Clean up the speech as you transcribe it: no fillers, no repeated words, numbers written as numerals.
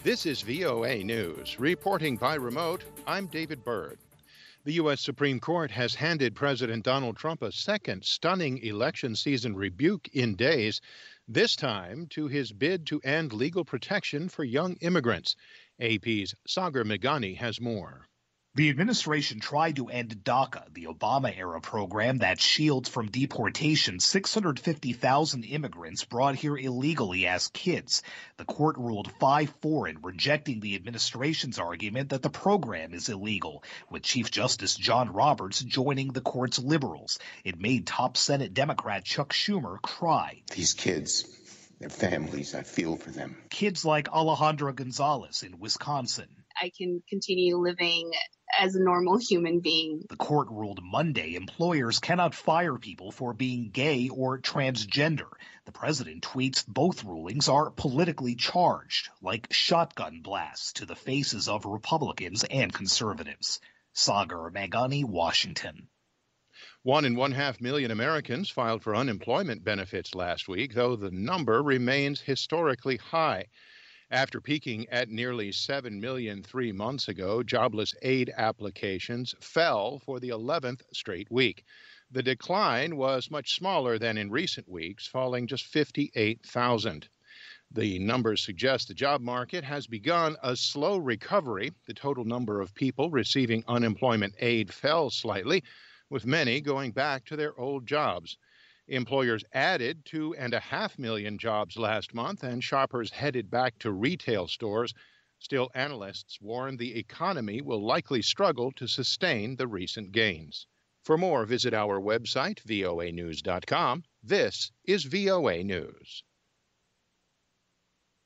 This is VOA News. Reporting by remote, I'm David Byrd. The U.S. Supreme Court has handed President Donald Trump a second stunning election season rebuke in days, this time to his bid to end legal protection for young immigrants. AP's Sagar Meghani has more. The administration tried to end DACA, the Obama-era program that shields from deportation 650,000 immigrants brought here illegally as kids. The court ruled 5-4 in rejecting the administration's argument that the program is illegal, with Chief Justice John Roberts joining the court's liberals. It made top Senate Democrat Chuck Schumer cry. These kids, their families, I feel for them. Kids like Alejandra Gonzalez in Wisconsin. I can continue living as a normal human being. The court ruled Monday employers cannot fire people for being gay or transgender. The president tweets both rulings are politically charged, like shotgun blasts to the faces of Republicans and conservatives. Sagar Meghani, Washington. 1.5 million Americans filed for unemployment benefits last week, though the number remains historically high. After peaking at nearly 7 million 3 months ago, jobless aid applications fell for the 11th straight week. The decline was much smaller than in recent weeks, falling just 58,000. The numbers suggest the job market has begun a slow recovery. The total number of people receiving unemployment aid fell slightly, with many going back to their old jobs. Employers added 2.5 million jobs last month, and shoppers headed back to retail stores. Still, analysts warn the economy will likely struggle to sustain the recent gains. For more, visit our website, voanews.com. This is VOA News.